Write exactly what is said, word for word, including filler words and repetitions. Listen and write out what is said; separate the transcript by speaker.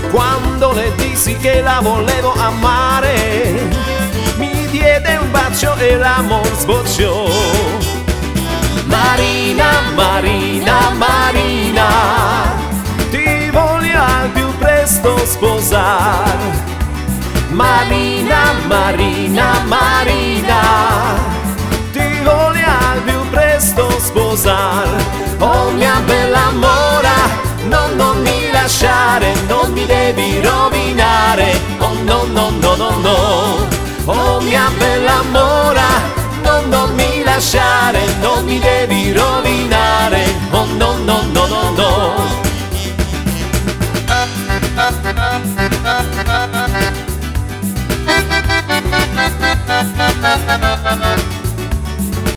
Speaker 1: Quando le dissi che la volevo amare, mi diede un bacio e l'amor sbocciò. Marina, Marina, Marina, ti voglio al più presto sposar. Marina, Marina, Marina, ti voglio al più presto sposar. Oh mia bella mora, no, non mi lasciare, non mi devi rovinare. Oh no, no, no, no, no. Oh mia bella mora, no, non mi lasciare, non mi devi rovinare. Oh no, no, no, no, no.
Speaker 2: Thank you.